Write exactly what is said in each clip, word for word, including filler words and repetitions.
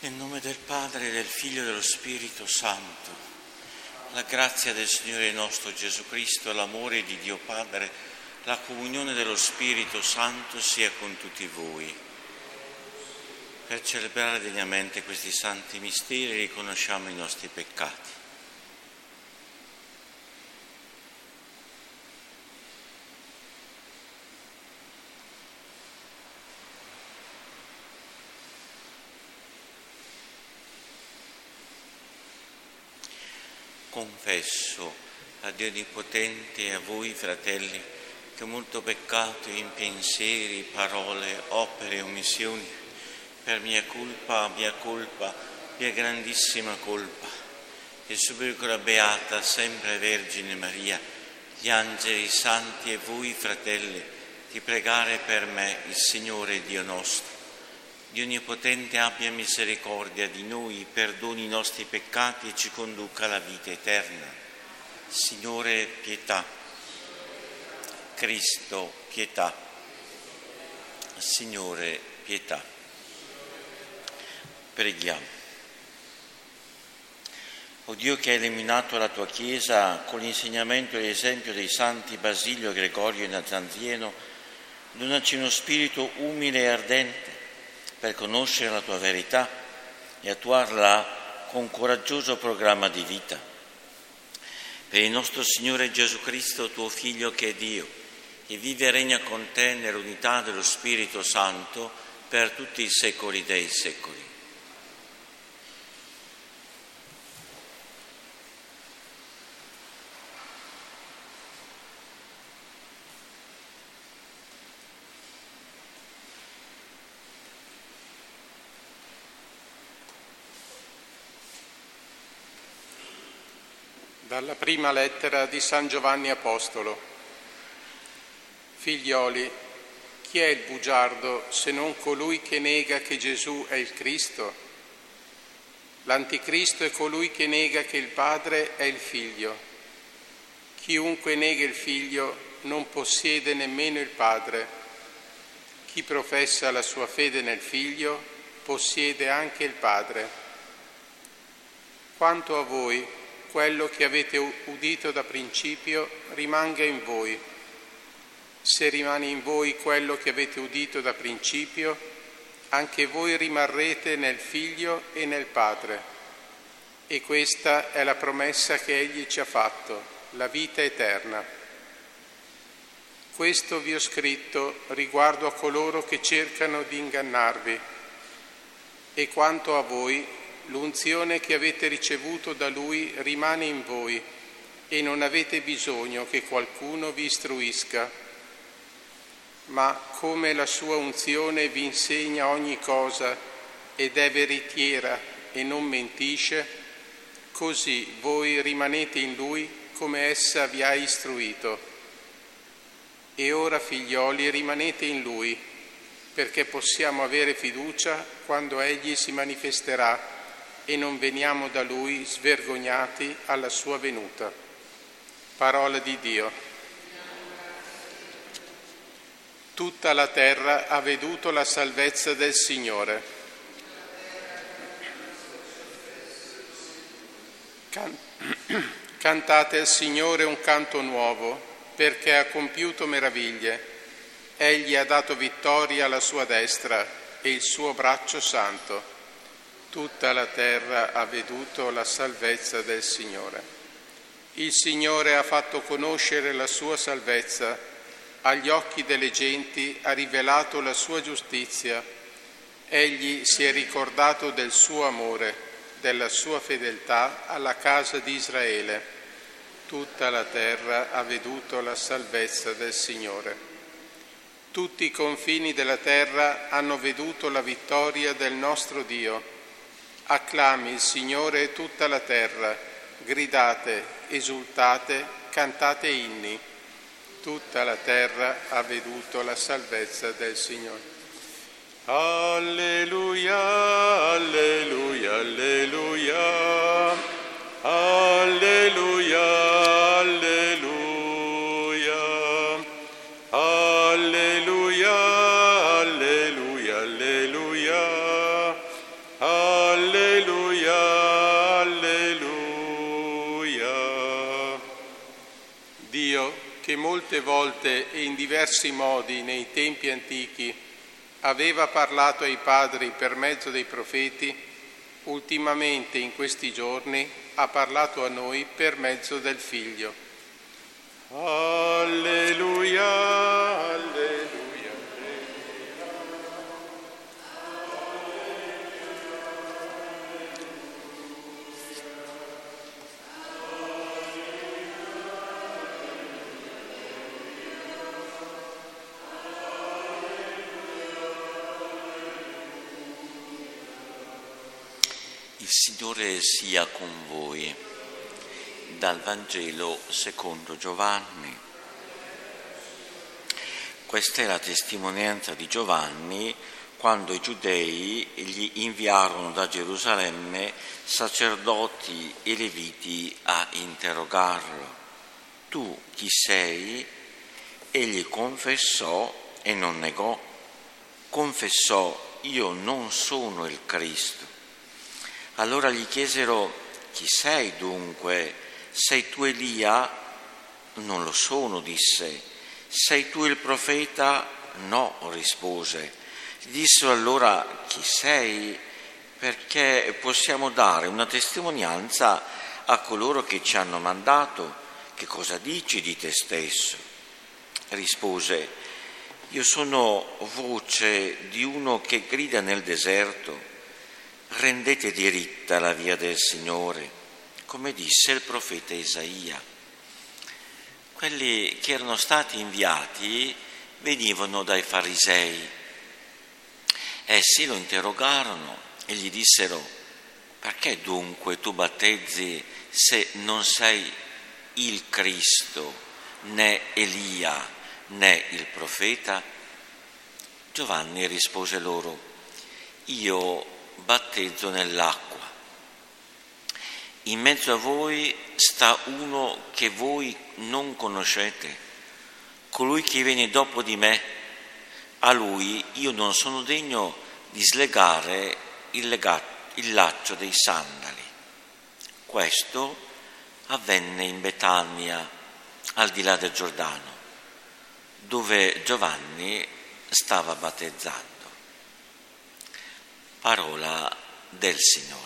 Nel nome del Padre, del Figlio e dello Spirito Santo, la grazia del Signore nostro Gesù Cristo, l'amore di Dio Padre, la comunione dello Spirito Santo sia con tutti voi. Per celebrare degnamente questi santi misteri riconosciamo i nostri peccati. Confesso a Dio Onnipotente e a voi, fratelli, che ho molto peccato in pensieri, parole, opere e omissioni, per mia colpa, mia colpa, mia grandissima colpa. E supplico la Beata, sempre Vergine Maria, gli angeli, i santi e voi, fratelli, di pregare per me il Signore Dio nostro. Dio Onnipotente abbia misericordia di noi, perdoni i nostri peccati e ci conduca alla vita eterna. Signore, pietà. Cristo, pietà. Signore, pietà. Preghiamo. O Dio che hai illuminato la tua Chiesa con l'insegnamento e l'esempio dei santi Basilio, Gregorio e Nazianzeno, donaci uno spirito umile e ardente per conoscere la tua verità e attuarla con coraggioso programma di vita. Per il nostro Signore Gesù Cristo, tuo Figlio che è Dio, che vive e regna con te nell'unità dello Spirito Santo per tutti i secoli dei secoli. Dalla prima lettera di San Giovanni Apostolo. Figlioli, chi è il bugiardo se non colui che nega che Gesù è il Cristo? L'anticristo è colui che nega che il Padre è il Figlio. Chiunque nega il Figlio non possiede nemmeno il Padre. Chi professa la sua fede nel Figlio possiede anche il Padre. Quanto a voi, quello che avete udito da principio rimanga in voi. Se rimane in voi quello che avete udito da principio, anche voi rimarrete nel Figlio e nel Padre. E questa è la promessa che Egli ci ha fatto, la vita eterna. Questo vi ho scritto riguardo a coloro che cercano di ingannarvi. E quanto a voi, l'unzione che avete ricevuto da Lui rimane in voi e non avete bisogno che qualcuno vi istruisca. Ma come la sua unzione vi insegna ogni cosa ed è veritiera e non mentisce, così voi rimanete in Lui come essa vi ha istruito. E ora, figlioli, rimanete in Lui, perché possiamo avere fiducia quando Egli si manifesterà e non veniamo da Lui svergognati alla sua venuta. Parola di Dio. Tutta la terra ha veduto la salvezza del Signore. Can- Cantate al Signore un canto nuovo, perché ha compiuto meraviglie. Egli ha dato vittoria alla sua destra e il suo braccio santo. Tutta la terra ha veduto la salvezza del Signore. Il Signore ha fatto conoscere la sua salvezza, agli occhi delle genti ha rivelato la sua giustizia. Egli si è ricordato del suo amore, della sua fedeltà alla casa di Israele. Tutta la terra ha veduto la salvezza del Signore. Tutti i confini della terra hanno veduto la vittoria del nostro Dio. Acclami il Signore tutta la terra, gridate, esultate, cantate inni. Tutta la terra ha veduto la salvezza del Signore. Alleluia, alleluia, alleluia, alleluia, alleluia, alleluia, alleluia, alleluia, alleluia. che molte volte e in diversi modi nei tempi antichi aveva parlato ai padri per mezzo dei profeti, ultimamente in questi giorni ha parlato a noi per mezzo del Figlio. Alleluia, alleluia. Il Signore sia con voi. Dal Vangelo secondo Giovanni. Questa è la testimonianza di Giovanni quando i giudei gli inviarono da Gerusalemme sacerdoti e leviti a interrogarlo. Tu chi sei? Egli confessò e non negò. Confessò: io non sono il Cristo. Allora gli chiesero: chi sei dunque? Sei tu Elia? Non lo sono, disse. Sei tu il profeta? No, rispose. Gli dissero allora: chi sei? Perché possiamo dare una testimonianza a coloro che ci hanno mandato. Che cosa dici di te stesso? Rispose: io sono voce di uno che grida nel deserto: rendete diritta la via del Signore, come disse il profeta Isaia. Quelli che erano stati inviati venivano dai farisei. Essi lo interrogarono e gli dissero: perché dunque tu battezzi se non sei il Cristo, né Elia, né il profeta? Giovanni rispose loro: io battezzo nell'acqua. In mezzo a voi sta uno che voi non conoscete, colui che viene dopo di me. A lui io non sono degno di slegare il, lega- il laccio dei sandali. Questo avvenne in Betania, al di là del Giordano, dove Giovanni stava battezzando. Parola del Signore.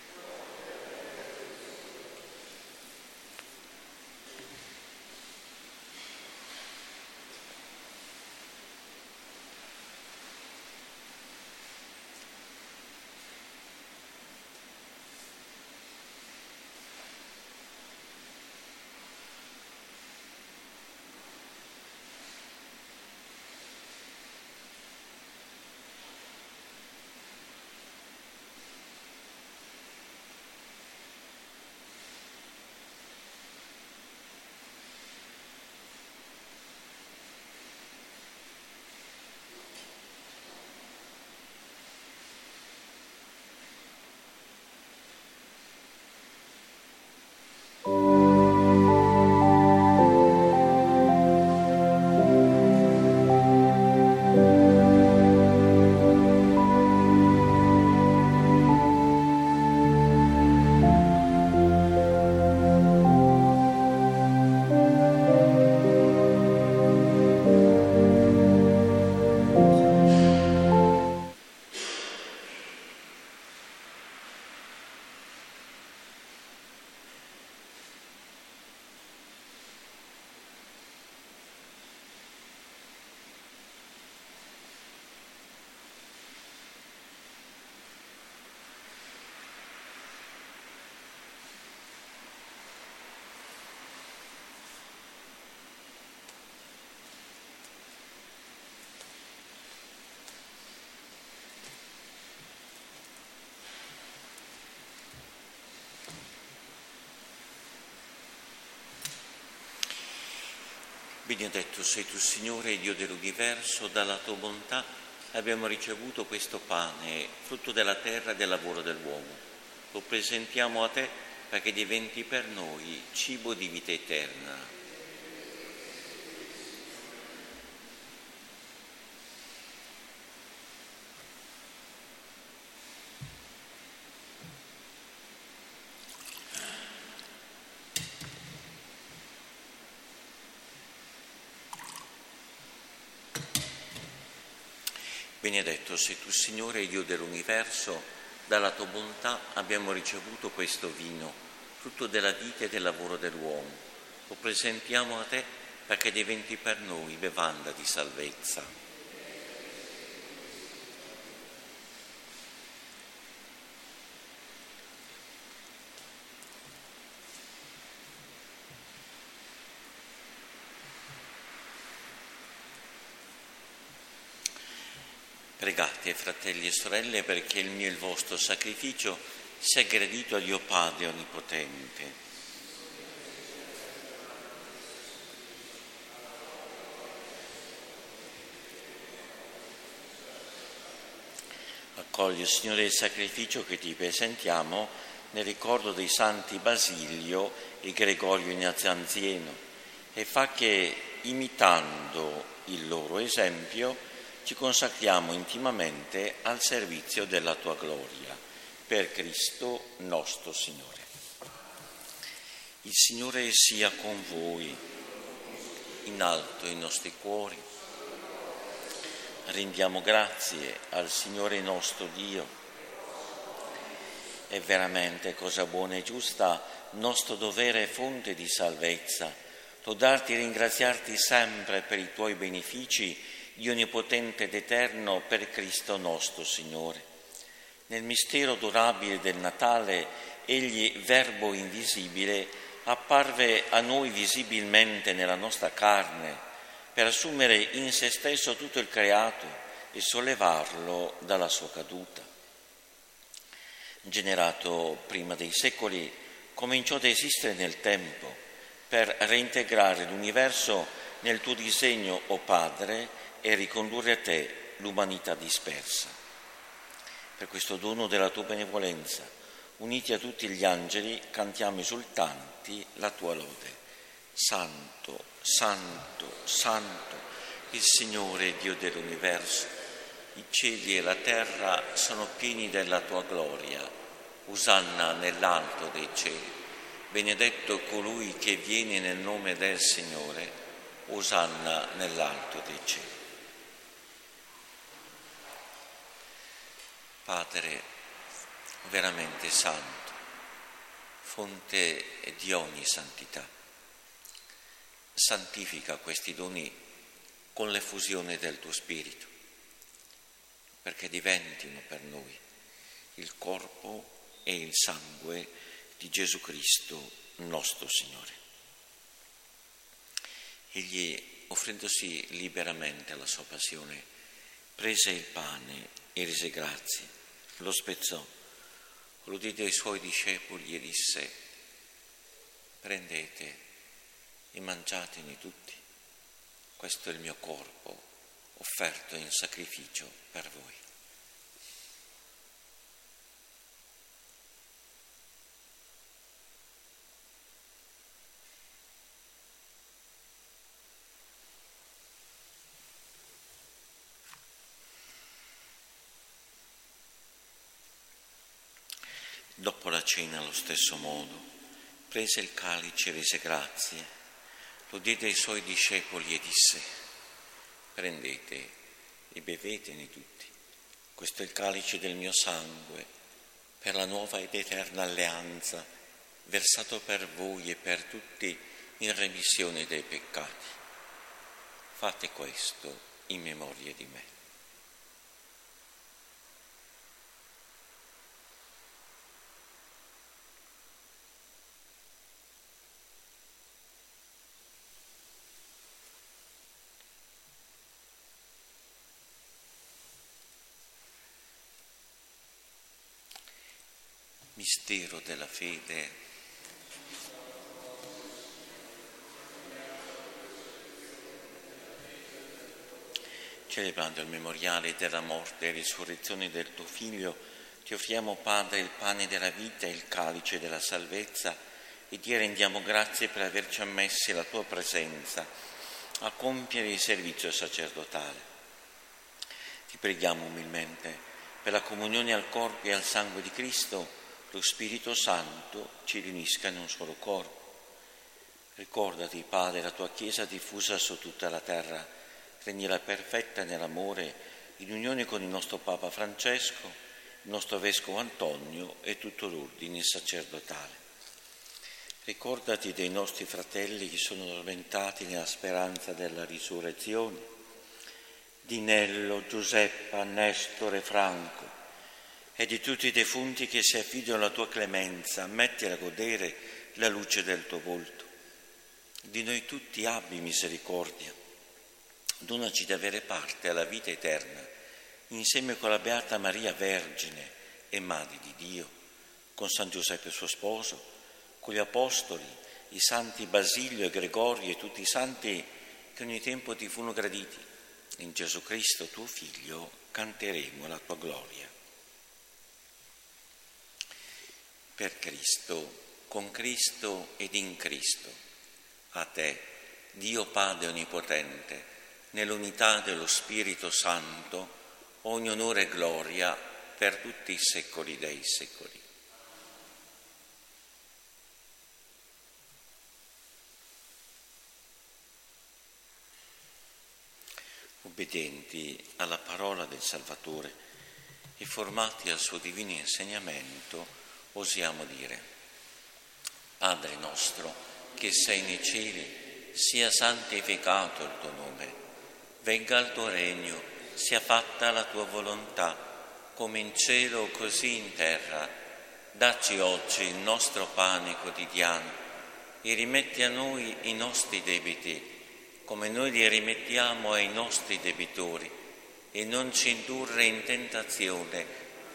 Benedetto sei tu, Signore, Dio dell'universo, dalla tua bontà abbiamo ricevuto questo pane, frutto della terra e del lavoro dell'uomo. Lo presentiamo a te perché diventi per noi cibo di vita eterna. Benedetto sei tu, Signore, Dio dell'universo, dalla tua bontà abbiamo ricevuto questo vino, frutto della vita e del lavoro dell'uomo. Lo presentiamo a te perché diventi per noi bevanda di salvezza. Pregate, fratelli e sorelle, perché il mio e il vostro sacrificio sia gradito a Dio Padre Onnipotente. Accogli, Signore, il sacrificio che ti presentiamo nel ricordo dei santi Basilio e Gregorio Nazianzieno e fa che, imitando il loro esempio, ci consacriamo intimamente al servizio della tua gloria, per Cristo nostro Signore. Il Signore sia con voi, in alto i nostri cuori. Rendiamo grazie al Signore nostro Dio. È veramente cosa buona e giusta, nostro dovere e fonte di salvezza, lodarti e ringraziarti sempre per i tuoi benefici, Dio onnipotente ed eterno, per Cristo nostro Signore. Nel mistero adorabile del Natale, Egli, Verbo invisibile, apparve a noi visibilmente nella nostra carne, per assumere in se stesso tutto il creato e sollevarlo dalla sua caduta. Generato prima dei secoli, cominciò ad esistere nel tempo, per reintegrare l'universo nel tuo disegno, o Padre, e ricondurre a te l'umanità dispersa. Per questo dono della tua benevolenza, uniti a tutti gli angeli, cantiamo esultanti la tua lode. Santo, Santo, Santo, il Signore Dio dell'universo, i cieli e la terra sono pieni della tua gloria. Usanna nell'alto dei cieli. Benedetto colui che viene nel nome del Signore. Usanna nell'alto dei cieli. Padre veramente santo, fonte di ogni santità, santifica questi doni con l'effusione del tuo Spirito, perché diventino per noi il corpo e il sangue di Gesù Cristo nostro Signore. Egli, offrendosi liberamente alla sua passione, prese il pane e rese grazie, lo spezzò, lo diede ai suoi discepoli e disse: prendete e mangiatene tutti, questo è il mio corpo offerto in sacrificio per voi. Dopo la cena, allo stesso modo, prese il calice e rese grazie, lo diede ai suoi discepoli e disse: prendete e bevetene tutti, questo è il calice del mio sangue, per la nuova ed eterna alleanza, versato per voi e per tutti in remissione dei peccati. Fate questo in memoria di me. Mistero della fede. Celebrando il memoriale della morte e risurrezione del tuo Figlio, ti offriamo, Padre, il pane della vita e il calice della salvezza e ti rendiamo grazie per averci ammessi alla tua presenza a compiere il servizio sacerdotale. Ti preghiamo umilmente per la comunione al corpo e al sangue di Cristo, lo Spirito Santo ci riunisca in un solo corpo. Ricordati, Padre, la tua Chiesa diffusa su tutta la terra, rendila perfetta nell'amore, in unione con il nostro Papa Francesco, il nostro Vescovo Antonio e tutto l'ordine sacerdotale. Ricordati dei nostri fratelli che sono addormentati nella speranza della risurrezione, di Nello, Giuseppa, Nestore, Franco, e di tutti i defunti che si affidano alla tua clemenza. Mettili a godere la luce del tuo volto. Di noi tutti abbi misericordia. Donaci di avere parte alla vita eterna, insieme con la Beata Maria Vergine e Madre di Dio, con San Giuseppe suo sposo, con gli Apostoli, i santi Basilio e Gregorio e tutti i santi che ogni tempo ti furono graditi. In Gesù Cristo, tuo Figlio, canteremo la tua gloria. Per Cristo, con Cristo ed in Cristo, a te, Dio Padre Onnipotente, nell'unità dello Spirito Santo, ogni onore e gloria per tutti i secoli dei secoli. Obbedienti alla parola del Salvatore e formati al suo divino insegnamento, osiamo dire: Padre nostro, che sei nei cieli, sia santificato il tuo nome, venga il tuo regno, sia fatta la tua volontà, come in cielo così in terra. Dacci oggi il nostro pane quotidiano e rimetti a noi i nostri debiti, come noi li rimettiamo ai nostri debitori, e non ci indurre in tentazione.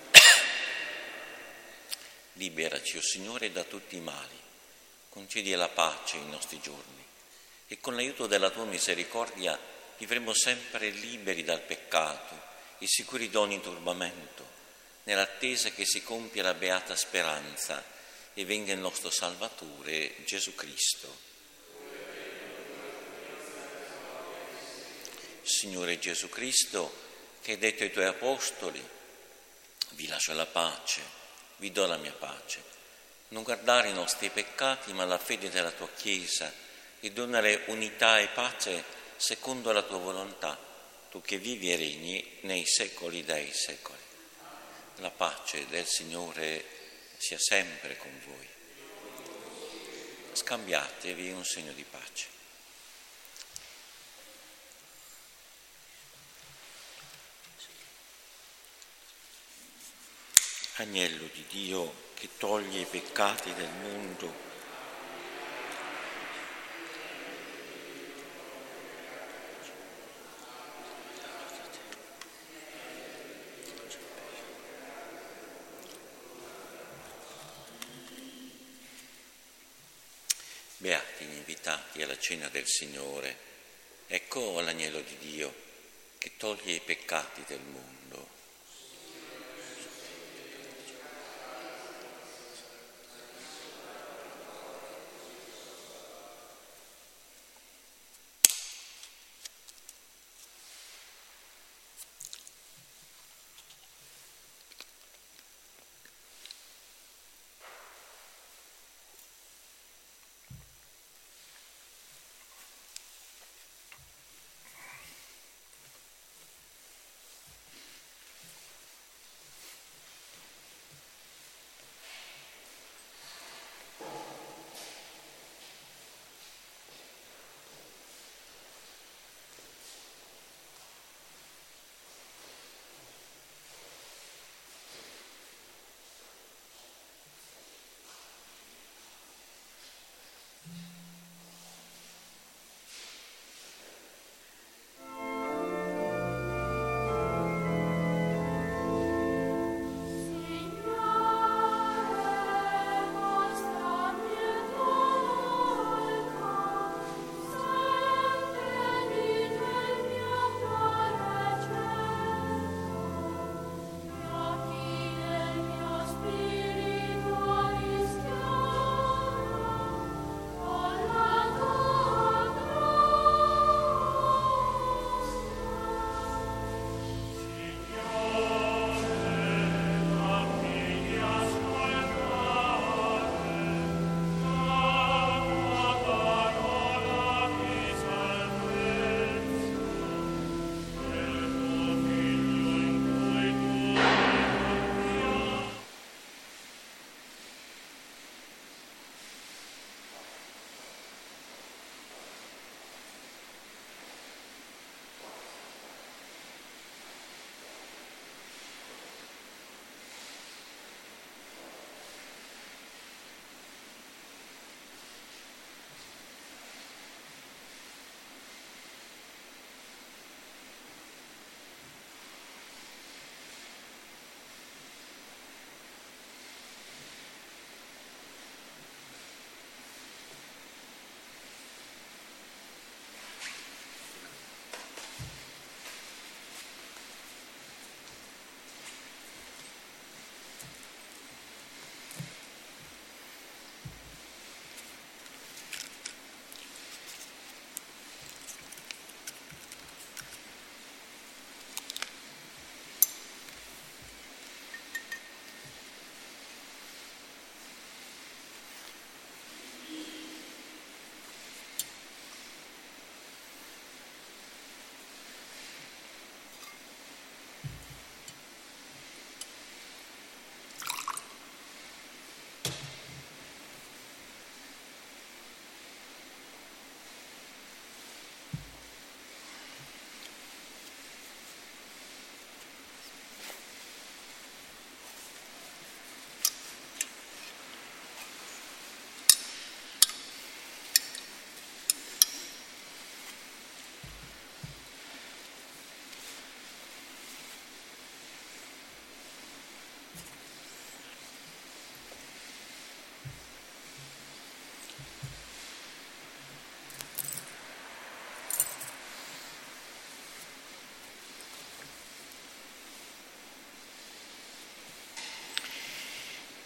Liberaci, o Signore, da tutti i mali. Concedi la pace ai nostri giorni e con l'aiuto della tua misericordia vivremo sempre liberi dal peccato e sicuri da ogni turbamento, nell'attesa che si compia la beata speranza e venga il nostro Salvatore Gesù Cristo. Signore Gesù Cristo, che hai detto ai tuoi apostoli: vi lascio la pace, vi do la mia pace. Non guardare i nostri peccati, ma la fede della tua Chiesa, e donare unità e pace secondo la tua volontà, tu che vivi e regni nei secoli dei secoli. La pace del Signore sia sempre con voi. Scambiatevi un segno di pace. Agnello di Dio, che toglie i peccati del mondo, beati gli invitati alla cena del Signore. Ecco l'agnello di Dio, che toglie i peccati del mondo.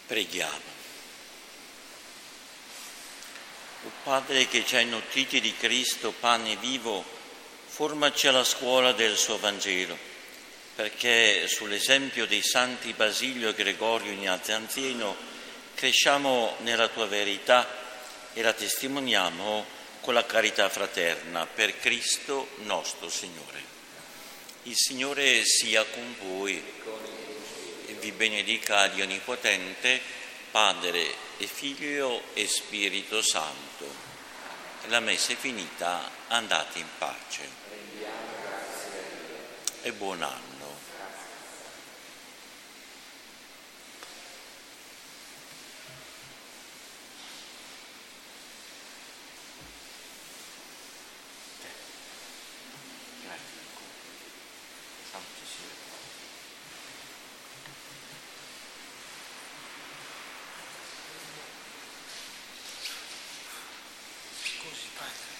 Preghiamo. O Padre che ci hai nutriti di Cristo, pane vivo, formaci alla scuola del suo Vangelo, perché sull'esempio dei santi Basilio e Gregorio Nazianzeno cresciamo nella tua verità e la testimoniamo con la carità fraterna per Cristo nostro Signore. Il Signore sia con voi e vi benedica Dio Onnipotente, Padre e Figlio e Spirito Santo. La messa è finita, andate in pace. E buon anno. Scusi, padre.